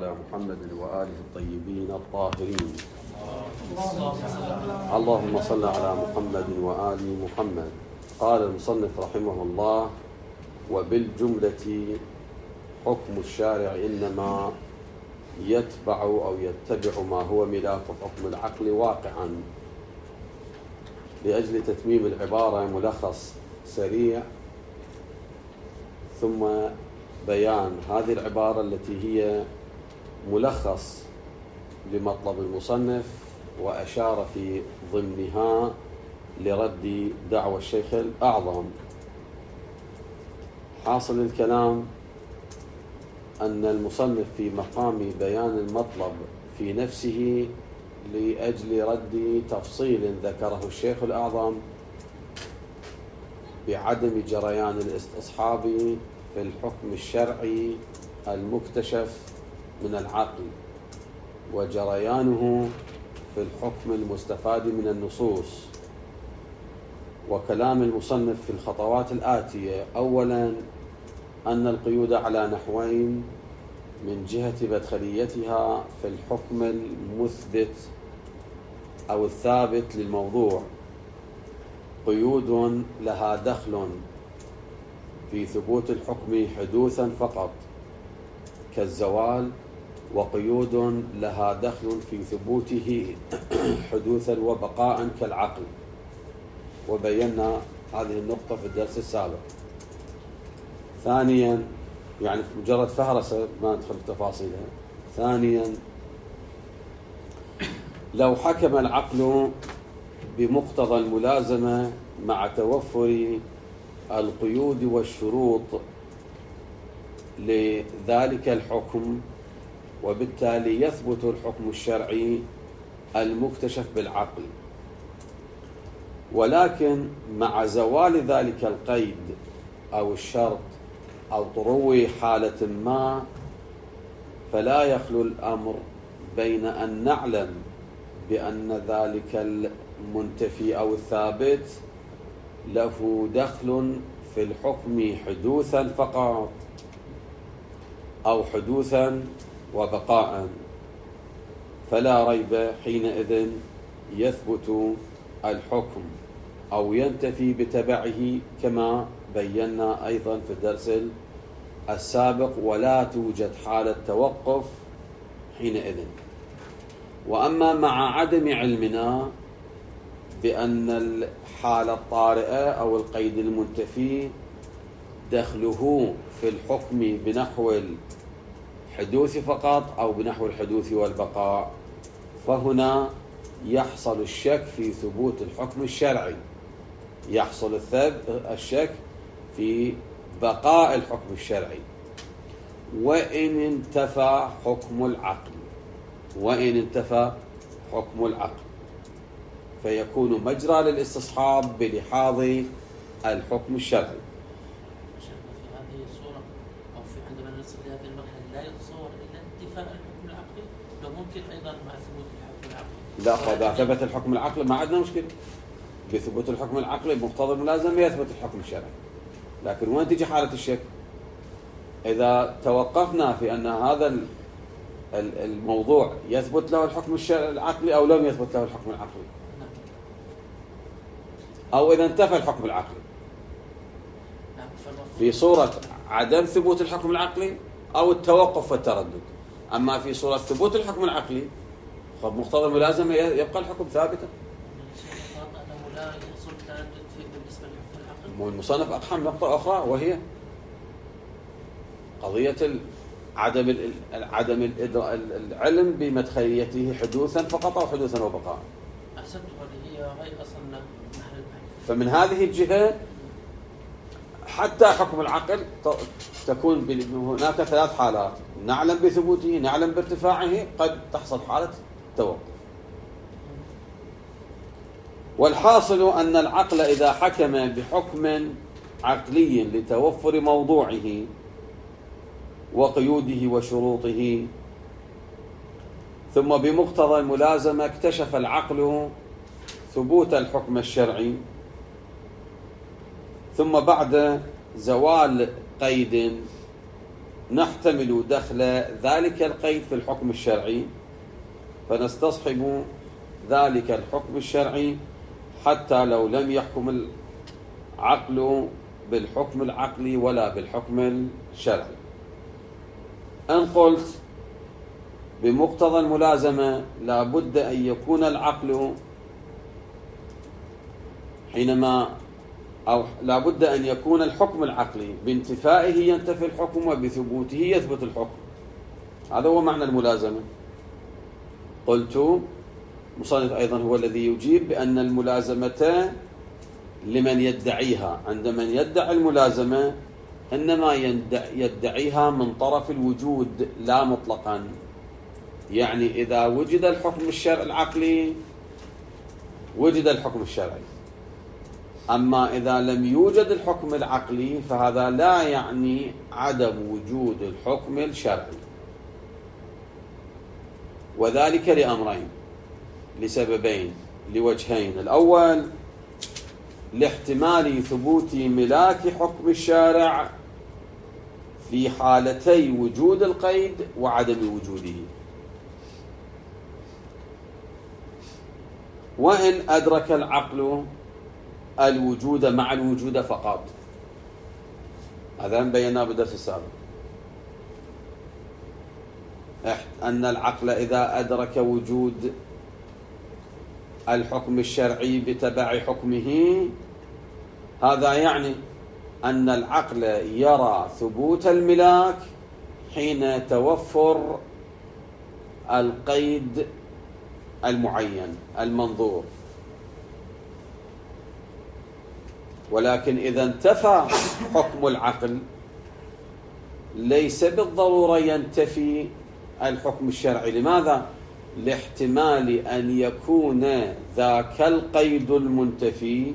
على محمد وآله الطيبين الطاهرين. اللهم صل على محمد وآل محمد. قال المصنف رحمه الله: وبالجملة حكم الشارع إنما يتبع أو يتبع ما هو ملاك حكم العقل واقعا. لأجل تتميم العبارة ملخص سريع ثم بيان هذه العبارة التي هي ملخص لمطلب المصنف، وأشار في ضمنها لرد دعوى الشيخ الأعظم. حاصل الكلام أن المصنف في مقام بيان المطلب في نفسه لأجل رد تفصيل ذكره الشيخ الأعظم بعدم جريان الاستصحاب في الحكم الشرعي المكتشف من العقل، وجريانه في الحكم المستفاد من النصوص. وكلام المصنف في الخطوات الآتية: أولا، أن القيود على نحوين من جهة مدخليتها في الحكم المثبت أو الثابت للموضوع، قيود لها دخل في ثبوت الحكم حدوثا فقط كالزوال، وقيود لها دخل في ثبوته حدوثا وبقاء كالعقل. وبينا هذه النقطة في الدرس السابق. ثانيا، يعني في مجرد فهرسة ما ندخل في تفاصيلها. ثانيا، لو حكم العقل بمقتضى الملازمة مع توفر القيود والشروط لذلك الحكم، وبالتالي يثبت الحكم الشرعي المكتشف بالعقل. ولكن مع زوال ذلك القيد أو الشرط أو طرو حالة ما، فلا يخلو الأمر بين أن نعلم بأن ذلك المنتفي أو الثابت له دخل في الحكم حدوثا فقط أو حدوثا وبقاء، فلا ريب حينئذ يثبت الحكم أو ينتفي بتبعه كما بينا أيضا في الدرس السابق، ولا توجد حالة توقف حينئذ. وأما مع عدم علمنا بأن الحالة الطارئة أو القيد المنتفي دخله في الحكم بنحو الحدوث فقط أو بنحو الحدوث والبقاء، فهنا يحصل الشك في ثبوت الحكم الشرعي، يحصل الشك في بقاء الحكم الشرعي، وإن انتفى حكم العقل، فيكون مجرى للاستصحاب بلحاظ الحكم الشرعي. في هذه الصورة أو في عندما نصل لهذه المرحلة لا يتصور إلا انتفاء الحكم العقلي، لو ممكن أيضا مع ثبوت الحكم العقلي. لا، فإذا ثبت الحكم العقلي ما عندنا مشكلة. بثبوت الحكم العقلي بمقتضى الملازمة يثبت الحكم الشرعي. لكن وين تجي حالة الشك؟ إذا توقفنا في أن هذا الموضوع يثبت له الحكم العقلي أو لم يثبت له الحكم العقلي، أو إذا انتفى الحكم العقلي في صورة عدم ثبوت الحكم العقلي أو التوقف والتردد. أما في صورة ثبوت الحكم العقلي فبمقتضى الملازمة يبقى الحكم ثابتا. المصنف أقحم نقطة أخرى، وهي قضية عدم العلم بمدخليته حدوثا فقط أو حدوثا وبقاء. أحسنت، هي أصلا محل. فمن هذه الجهة حتى حكم العقل تكون هناك ثلاث حالات: نعلم بثبوته، نعلم بارتفاعه، قد تحصل حالة توقف. والحاصل أن العقل إذا حكم بحكم عقلي لتوفر موضوعه وقيوده وشروطه، ثم بمقتضى الملازمة اكتشف العقل ثبوت الحكم الشرعي، ثم بعد زوال قيد نحتمل دخل ذلك القيد في الحكم الشرعي، فنستصحب ذلك الحكم الشرعي حتى لو لم يحكم العقل بالحكم العقلي ولا بالحكم الشرعي. إن قلت بمقتضى الملازمة لا بد أن يكون العقل حينما أو لا بد أن يكون الحكم العقلي بانتفائه ينتفي الحكم وبثبوته يثبت الحكم، هذا هو معنى الملازمة. قلت مصنف أيضا هو الذي يجيب بأن الملازمة لمن يدعيها، عند من يدعي الملازمة إنما يدعيها من طرف الوجود لا مطلقا، يعني إذا وجد الحكم الشرعي العقلي وجد الحكم الشرعي، أما إذا لم يوجد الحكم العقلي فهذا لا يعني عدم وجود الحكم الشرعي، وذلك لأمرين، لسببين، لوجهين. الأول لاحتمال ثبوت ملاك حكم الشارع في حالتي وجود القيد وعدم وجوده، وإن أدرك العقل الوجود مع الوجود فقط، هذا بيناه بالدرس السابق، أن العقل إذا أدرك وجود الحكم الشرعي بتبع حكمه هذا يعني أن العقل يرى ثبوت الملاك حين توفر القيد المعين المنظور، ولكن إذا انتفى حكم العقل ليس بالضرورة ينتفي الحكم الشرعي. لماذا؟ لاحتمال أن يكون ذاك القيد المنتفي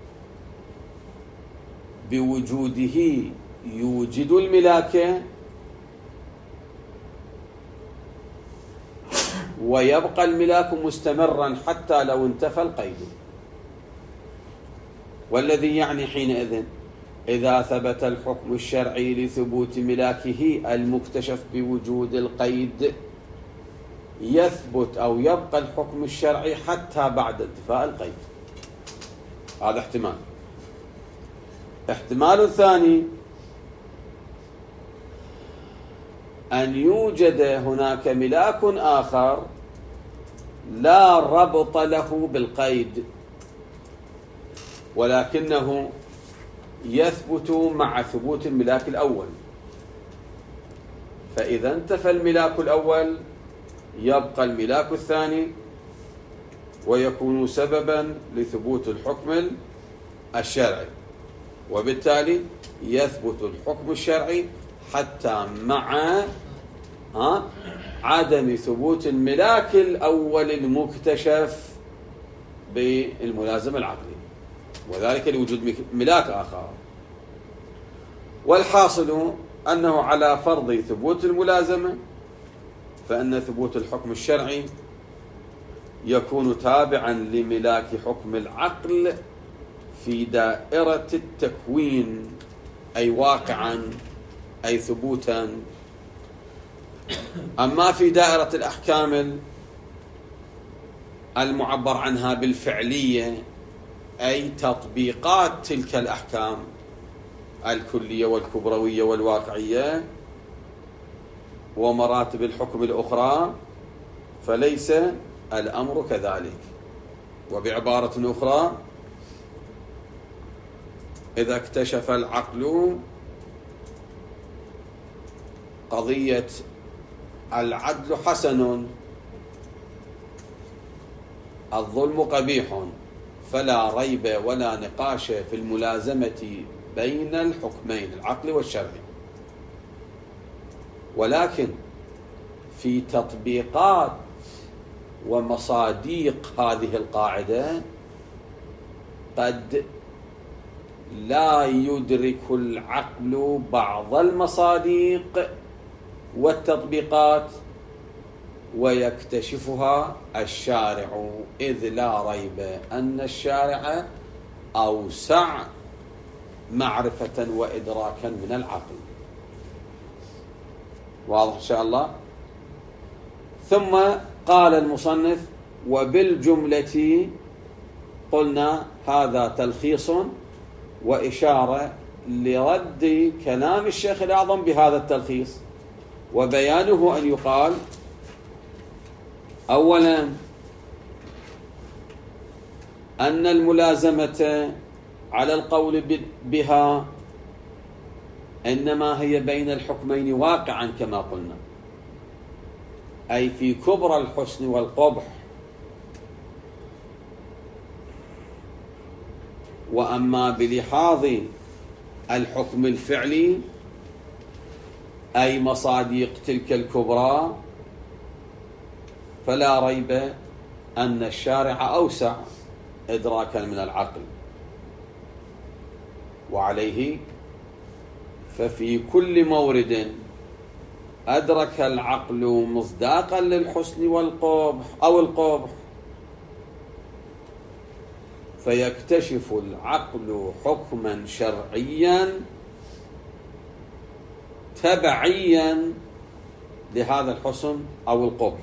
بوجوده يوجد الملاك ويبقى الملاك مستمرا حتى لو انتفى القيد، والذي يعني حينئذ إذا ثبت الحكم الشرعي لثبوت ملاكه المكتشف بوجود القيد يثبت أو يبقى الحكم الشرعي حتى بعد انتفاء القيد. هذا احتمال. احتمال الثاني أن يوجد هناك ملاك آخر لا ربط له بالقيد، ولكنه يثبت مع ثبوت الملاك الأول، فإذا انتفى الملاك الأول يبقى الملاك الثاني ويكون سببا لثبوت الحكم الشرعي، وبالتالي يثبت الحكم الشرعي حتى مع عدم ثبوت الملاك الأول المكتشف بالملازمة العقلي، وذلك لوجود ملاك آخر. والحاصل أنه على فرض ثبوت الملازمة فإن ثبوت الحكم الشرعي يكون تابعا لملاك حكم العقل في دائرة التكوين، أي واقعا أي ثبوتا. أما في دائرة الأحكام المعبر عنها بالفعلية، أي تطبيقات تلك الأحكام الكلية والكبروية والواقعية ومراتب الحكم الأخرى، فليس الأمر كذلك. وبعبارة أخرى، إذا اكتشف العقل قضية العدل حسن الظلم قبيح فلا ريب ولا نقاش في الملازمة بين الحكمين العقل والشرعي، ولكن في تطبيقات ومصاديق هذه القاعدة قد لا يدرك العقل بعض المصاديق والتطبيقات ويكتشفها الشارع، إذ لا ريب أن الشارع أوسع معرفة وإدراكا من العقل. واضح إن شاء الله. ثم قال المصنف: وبالجملة قلنا هذا تلخيص وإشارة لرد كلام الشيخ الأعظم بهذا التلخيص، وبيانه أن يقال: أولا أن الملازمة على القول بها إنما هي بين الحكمين واقعا كما قلنا، أي في كبرى الحسن والقبح. وأما بلحاظ الحكم الفعلي أي مصادق تلك الكبرى فلا ريب أن الشارع أوسع إدراكا من العقل، وعليه ففي كل مورد أدرك العقل مصداقا للحسن والقبح أو القبح فيكتشف العقل حكما شرعيا تبعيا لهذا الحسن أو القبح.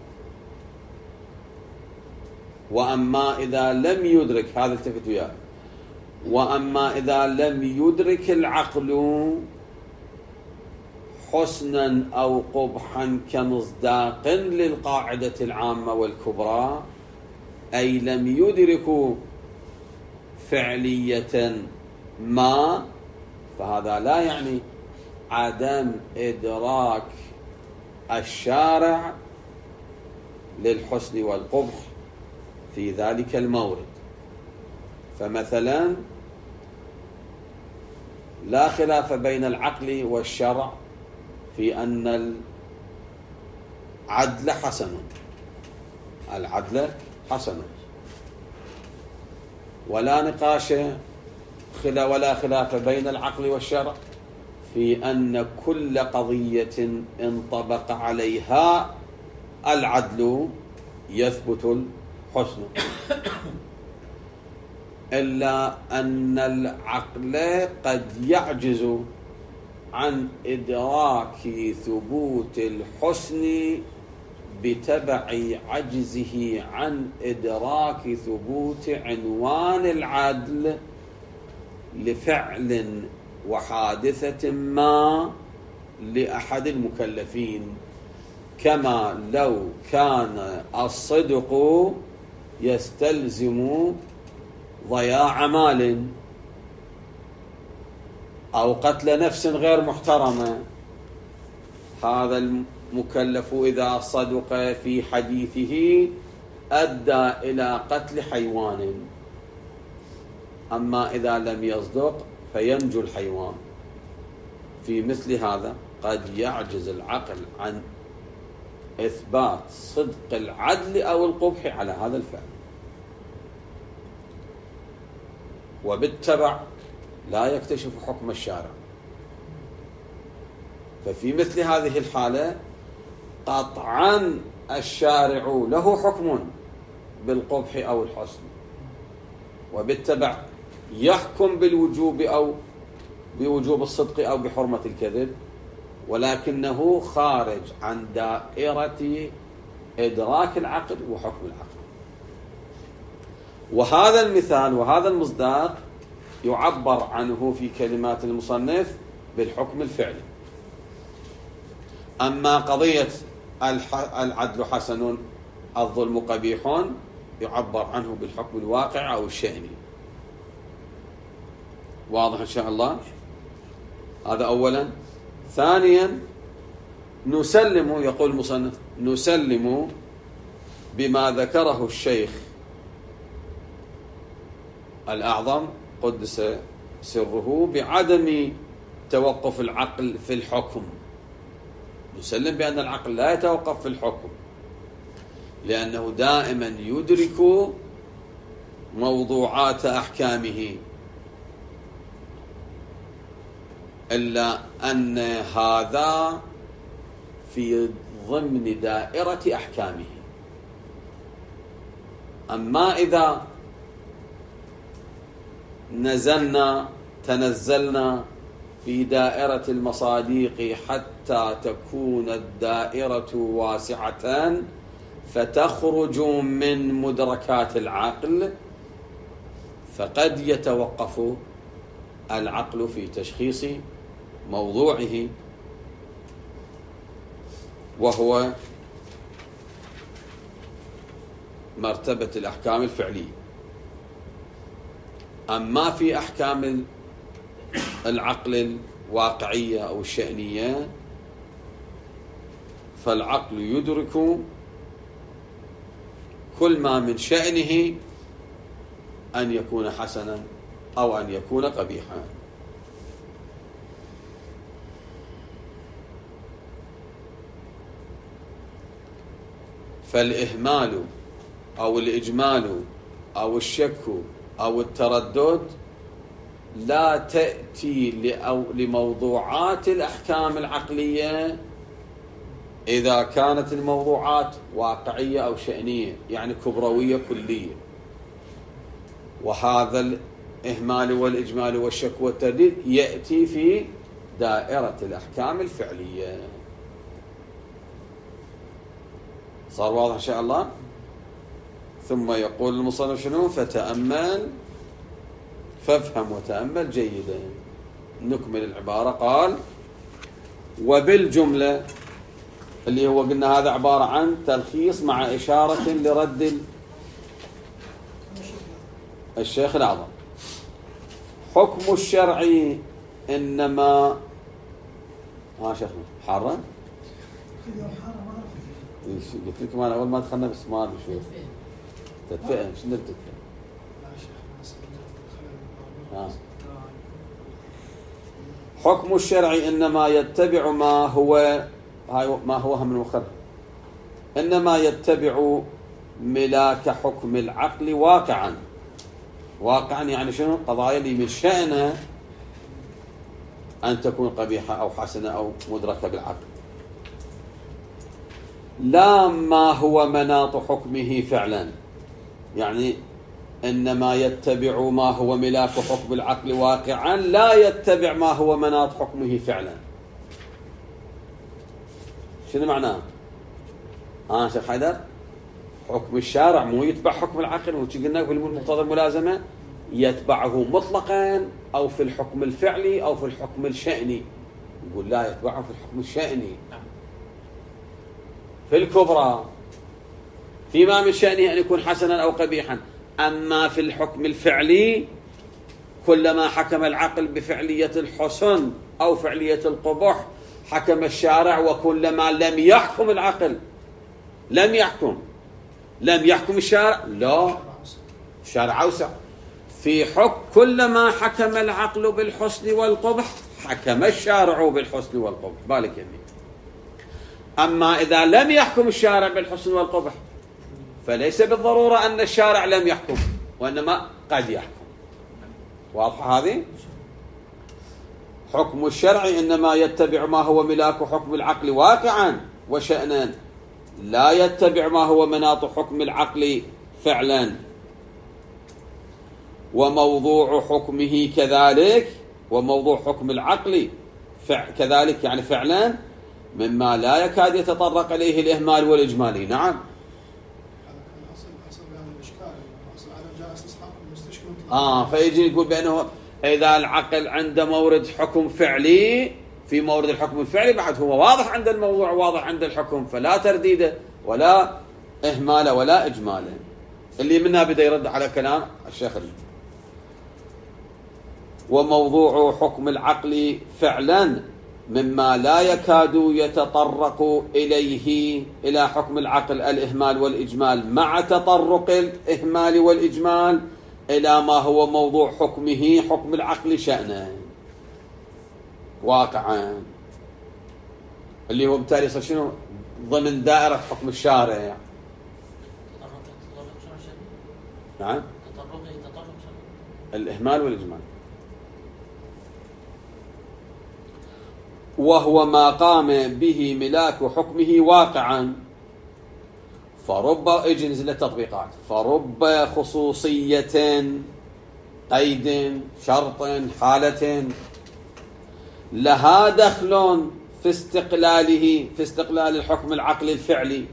وأما إذا لم يدرك، هذا التفت وياه، وأما إذا لم يدرك العقل حسنا أو قبحا كمصداق للقاعدة العامة والكبرى، أي لم يدركوا فعلية ما، فهذا لا يعني عدم إدراك الشارع للحسن والقبح في ذلك المورد. فمثلا لا خلاف بين العقل والشرع في أن العدل حسن، العدل حسن، ولا نقاش ولا خلاف بين العقل والشرع في أن كل قضية انطبق عليها العدل يثبت الحسن، إلا أن العقل قد يعجز عن إدراك ثبوت الحسن بتبع عجزه عن إدراك ثبوت عنوان العدل لفعل وحادثة ما لأحد المكلفين، كما لو كان الصدق يستلزم ضياع مال أو قتل نفس غير محترمة. هذا المكلف إذا صدق في حديثه أدى إلى قتل حيوان، أما إذا لم يصدق فينجو الحيوان. في مثل هذا قد يعجز العقل عن إثبات صدق العدل أو القبح على هذا الفعل، وبالتبع لا يكتشف حكم الشارع. ففي مثل هذه الحالة قطعا الشارع له حكم بالقبح أو الحسن، وبالتبع يحكم بالوجوب أو بوجوب الصدق أو بحرمة الكذب، ولكنه خارج عن دائرة إدراك العقل وحكم العقل. وهذا المثال وهذا المصداق يعبر عنه في كلمات المصنف بالحكم الفعلي. أما قضية العدل حسن الظلم قبيح يعبر عنه بالحكم الواقع أو الشأني. واضح إن شاء الله؟ هذا أولا. ثانيا نسلم، يقول المصنف، نسلم بما ذكره الشيخ الأعظم قدس سره بعدم توقف العقل في الحكم. نسلم بأن العقل لا يتوقف في الحكم، لأنه دائما يدرك موضوعات أحكامه، إلا أن هذا في ضمن دائرة أحكامه. أما إذا تنزلنا في دائرة المصادق حتى حتى تكون الدائرة واسعة فتخرج من مدركات العقل، فقد يتوقف العقل في تشخيص موضوعه، وهو مرتبة الأحكام الفعلية. أما في أحكام العقل الواقعية أو الشأنية فالعقل يدرك كل ما من شأنه أن يكون حسنا أو أن يكون قبيحا. فالإهمال أو الإجمال أو الشك أو التردد لا تأتي لموضوعات الأحكام العقلية إذا كانت الموضوعات واقعية أو شأنية، يعني كبروية كلية. وهذا الإهمال والإجمال والشك والترديد يأتي في دائرة الأحكام الفعلية. صار واضح إن شاء الله؟ ثم يقول المصنف شنو؟ فتأمل، فافهم وتأمل جيدا. نكمل العبارة. قال: وبالجملة، اللي هو قلنا هذا عبارة عن تلخيص مع إشارة لرد الشيخ الأعظم. حكم الشرع إنما شيخنا حارة؟ قلت لكم أنا أول ما دخلنا بس ما أدري شو تدفئة. شنو التدفئة؟ حكم الشرع إنما يتبع ما هو هم المخرج، إنما يتبع ملاك حكم العقل واقعا. واقعا يعني شنو؟ قضايا اللي من شأنها أن تكون قبيحة أو حسنة أو مدركة بالعقل، لا ما هو مناط حكمه فعلا. يعني إنما يتبع ما هو ملاك حكم العقل واقعا، لا يتبع ما هو مناط حكمه فعلا. شنو معناه؟ شيخ حيدر، حكم الشارع مو يتبع حكم العقل، وش قلنا في مقتضى الملازمة يتبعه مطلقا أو في الحكم الفعلي أو في الحكم الشأني. يقول لا، يتبعه في الحكم الشأني في الكبرى، فيما من شأنه أن يكون حسنا أو قبيحا. أما في الحكم الفعلي كلما حكم العقل بفعلية الحسن أو فعلية القبح حكم الشارع، وكلما لم يحكم العقل لم يحكم الشارع، لا، الشارع أوسع في حكم. كلما حكم العقل بالحسن والقبح حكم الشارع بالحسن والقبح، بالك يمين. أما إذا لم يحكم الشارع بالحسن والقبح فليس بالضرورة أن الشارع لم يحكم، وإنما قد يحكم. واضحة هذه؟ حكم الشرع إنما يتبع ما هو ملاك حكم العقل واقعا وشأنا، لا يتبع ما هو مناط حكم العقل فعلا. وموضوع حكمه كذلك، وموضوع حكم العقل كذلك يعني فعلا، مما لا يكاد يتطرق إليه الإهمال والإجمال. نعم. فيجي يقول بأنه إذا العقل عنده مورد حكم فعلي، في مورد الحكم الفعلي بعد هو واضح عند الموضوع، واضح عند الحكم، فلا ترديده ولا إهمال ولا إجمال. اللي منها بدأ يرد على كلام الشيخ. وموضوع حكم العقل فعلا مما لا يكاد يتطرق إليه إلى حكم العقل الإهمال والإجمال، مع تطرق الإهمال والإجمال إلى ما هو موضوع حكمه حكم العقل شأنه واقعا، اللي هو بالتالي يصير شنو؟ ضمن دائرة حكم الشارع. نعم. الإهمال والإجمال وهو ما قام به ملاك حكمه واقعا. فرب نزل التطبيقات، فرب خصوصية، قيد، شرط، حالة لها دخل في استقلال الحكم العقلي الفعلي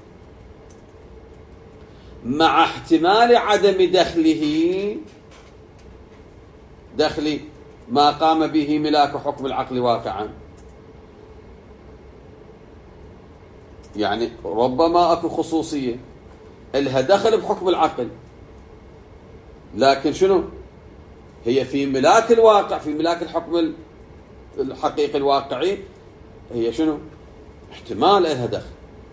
مع احتمال عدم دخل ما قام به ملاك حكم العقل واقعا. يعني ربما اكو خصوصية لها دخل بحكم العقل، لكن شنو هي في ملاك الواقع، في ملاك الحكم الحقيقي الواقعي، هي شنو احتمال لها دخل.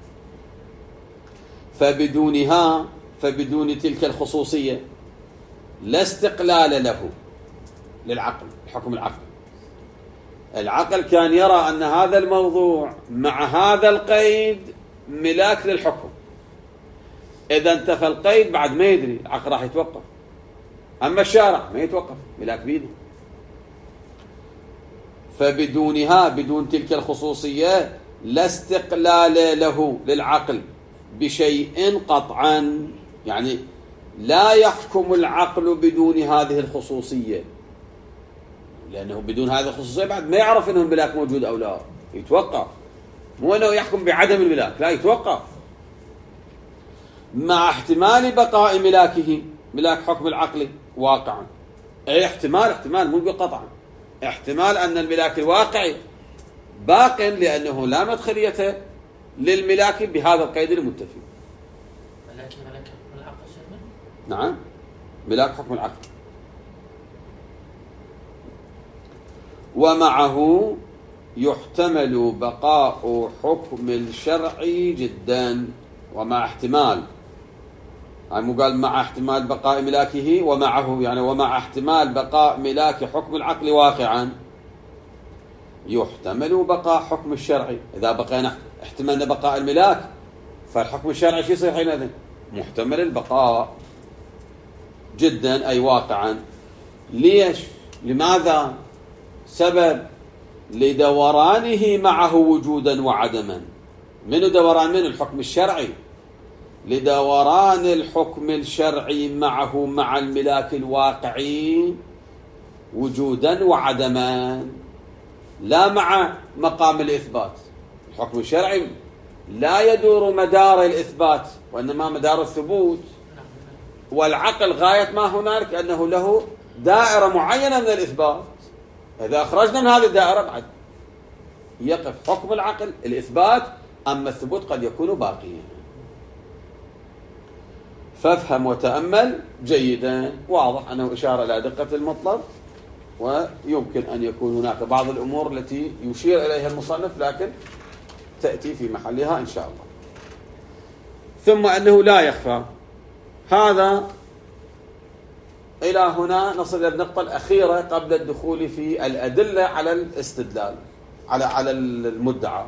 فبدون تلك الخصوصية لا استقلال له للعقل، الحكم العقلي. العقل كان يرى أن هذا الموضوع مع هذا القيد ملاك للحكم، إذا انتفى القيد بعد ما يدري العقل راح يتوقف. أما الشارع ما يتوقف، ملاك بيده. بدون تلك الخصوصية لا استقلال له للعقل بشيء قطعا، يعني لا يحكم العقل بدون هذه الخصوصية، لأنه بدون هذه الخصوصية بعد ما يعرف أنه الملاك موجود أو لا، يتوقف. مو أنه يحكم بعدم الملاك، لا، يتوقف. مع احتمال بقاء ملاك حكم العقل واقعا، أي احتمال مو قطعا، احتمال أن الملاك الواقعي باق، لأنه لا مدخلية للملاك بهذا القيد المنتفي. ملاك حكم العقل شرعا؟ نعم، ملاك حكم العقل. ومعه يحتمل بقاء حكم الشرع جدا، ومع احتمال، يعني مو قال مع احتمال بقاء ملاكه، ومعه يعني ومع احتمال بقاء ملاك حكم العقل واقعا يحتمل بقاء حكم الشرع. إذا بقينا احتملنا بقاء الملاك فالحكم الشرعي شو يصير حينئذ؟ محتمل البقاء جدا، أي واقعا. ليش؟ لماذا؟ سبب لدورانه معه وجودا وعدما. منو دوران؟ من الحكم الشرعي، لدوران الحكم الشرعي معه مع الملاك الواقعي وجودا وعدما، لا مع مقام الإثبات. الحكم الشرعي لا يدور مدار الإثبات، وإنما مدار الثبوت. والعقل غاية ما هنالك أنه له دائرة معينة من الإثبات، إذا أخرجنا من هذه الدائرة بعد يقف حكم العقل الإثبات، أما الثبوت قد يكون باقيا. فافهم وتأمل جيدا. واضح أنه إشارة إلى دقة المطلب، ويمكن أن يكون هناك بعض الأمور التي يشير إليها المصنف لكن تأتي في محلها إن شاء الله. ثم أنه لا يخفى. هذا إلى هنا نصل إلى النقطة الأخيرة قبل الدخول في الأدلة على الاستدلال على المدعى.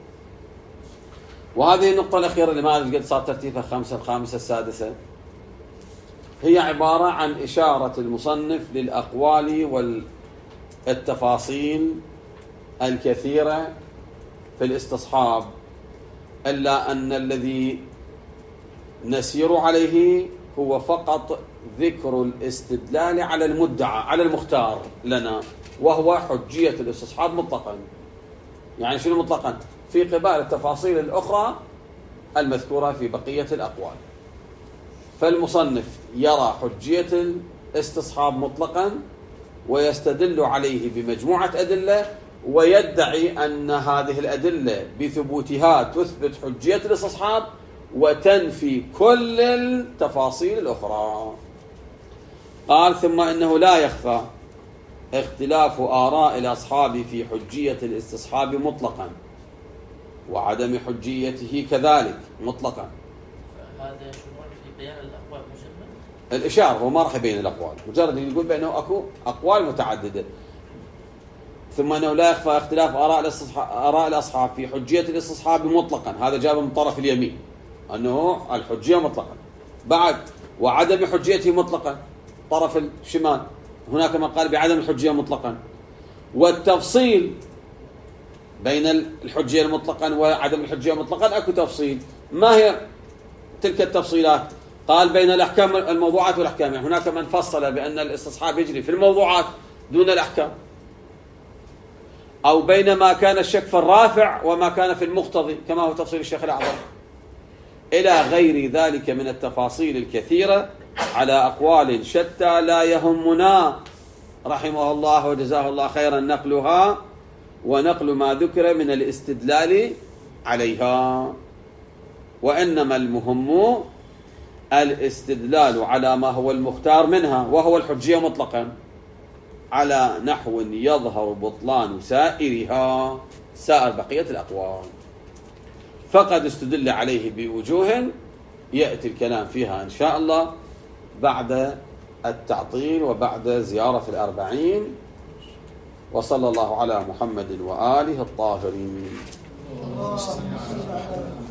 وهذه النقطة الأخيرة اللي ما أدري قد صار ترتيبها 5 الخامسة السادسة، هي عبارة عن إشارة المصنف للأقوال والتفاصيل الكثيرة في الاستصحاب، إلا أن الذي نسير عليه هو فقط ذكر الاستدلال على المدعى، على المختار لنا، وهو حجية الاستصحاب مطلقا. يعني شنو مطلقا؟ في قبال التفاصيل الأخرى المذكورة في بقية الأقوال. فالمصنف يرى حجية الاستصحاب مطلقا ويستدل عليه بمجموعة أدلة، ويدعي أن هذه الأدلة بثبوتها تثبت حجية الاستصحاب وتنفي كل التفاصيل الأخرى. قال ثم إنه لا يخفى اختلاف آراء الأصحاب في حجية الاستصحاب مطلقا وعدم حجيته كذلك مطلقا. هذا شمول في بيان الأقوال مجمل؟ الإشارة، هو ما راح يبين الأقوال، مجرد يقول بأنه أكو أقوال متعددة. ثم أنه لا يخفى اختلاف آراء الأصحاب في حجية الاستصحاب مطلقا، هذا جاب من طرف اليمين أنه الحجية مطلقا. بعد وعدم حجيته مطلقا طرف الشمال، هناك من قال بعدم الحجية مطلقا. والتفصيل بين الحجية مطلقا وعدم الحجية مطلقا أكو تفصيل. ما هي تلك التفصيلات؟ قال بين الأحكام الموضوعات والأحكام. يعني هناك من فصل بأن الاستصحاب يجري في الموضوعات دون الأحكام. أو بين ما كان الشك في الرافع وما كان في المقتضي كما هو تفصيل الشيخ الأعظم، إلى غير ذلك من التفاصيل الكثيرة على أقوال شتى لا يهمنا رحمه الله وجزاه الله خيرا نقلها ونقل ما ذكر من الاستدلال عليها، وإنما المهم الاستدلال على ما هو المختار منها وهو الحجية مطلقا على نحو يظهر بطلان سائرها، سائر بقية الأقوال، فقد استدل عليه بوجوه يأتي الكلام فيها إن شاء الله بعد التعطيل وبعد زيارة الأربعين. وصلى الله على محمد وآله الطاهرين.